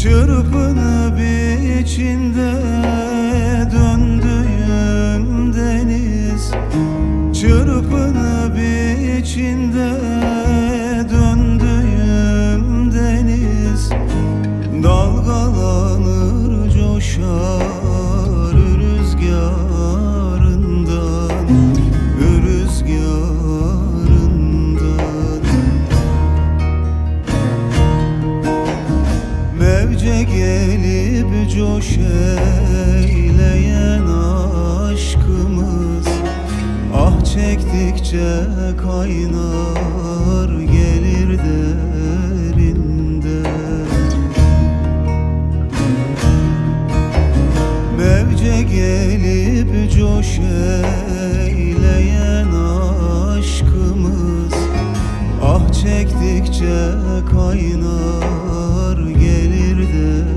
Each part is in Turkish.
Çırpınıp içinde döndüğüm deniz, çırpınıp içinde döndüğüm deniz, dalgalanır coşar rüzgarından, rüzgarından. Mevce gelip coş eyleyen aşkımız, ah çektikçe kaynar gelir derinde. Mevce gelip coş eyleyen aşkımız, ah çektikçe kaynar gelir derinde.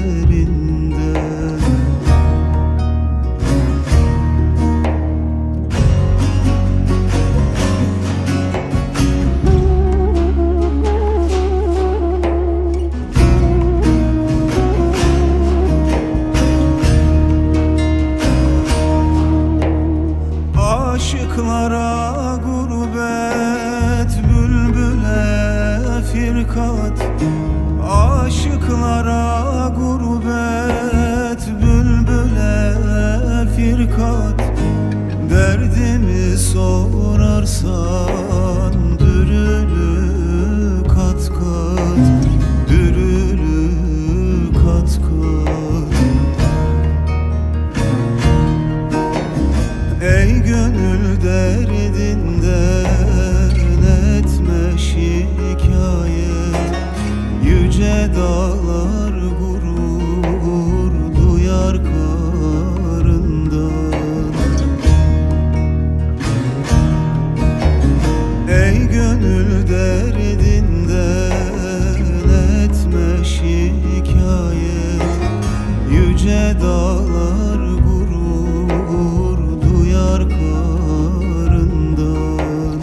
Aşıklara gurbet, bülbüle firkat. Aşıklara gurbet, bülbüle firkat. Derdimi sorarsan dürülü kat kat, dürülü kat kat. Ey gönül derdinden etme şikayet, yüce dağlar gurur duyar karından. Ey gönül derdinden etme şikayet, yüce dağlar gurur duyar karından.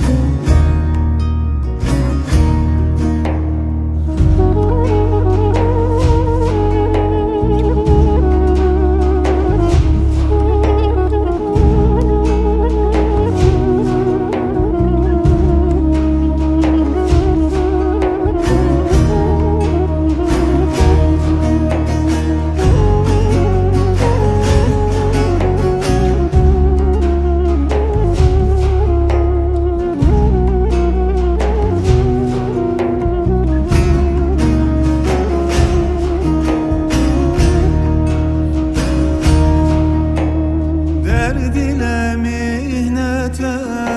Derd ile mihnete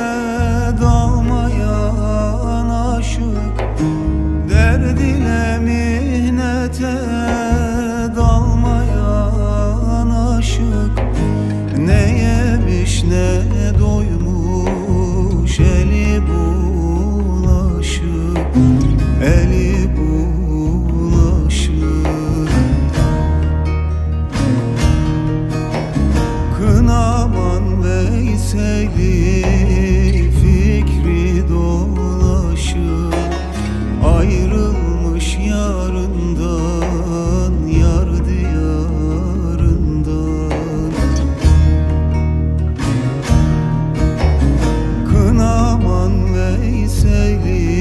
dalmayan aşık, derd ile mihnete dalmayan aşık, ne yemiş ne doymuş eli bulaşık, eli bulaşık. Kınaman Veysel'i fikri dolaşır, ayrılmış yarından, yar diyarından. Kınaman Veysel'i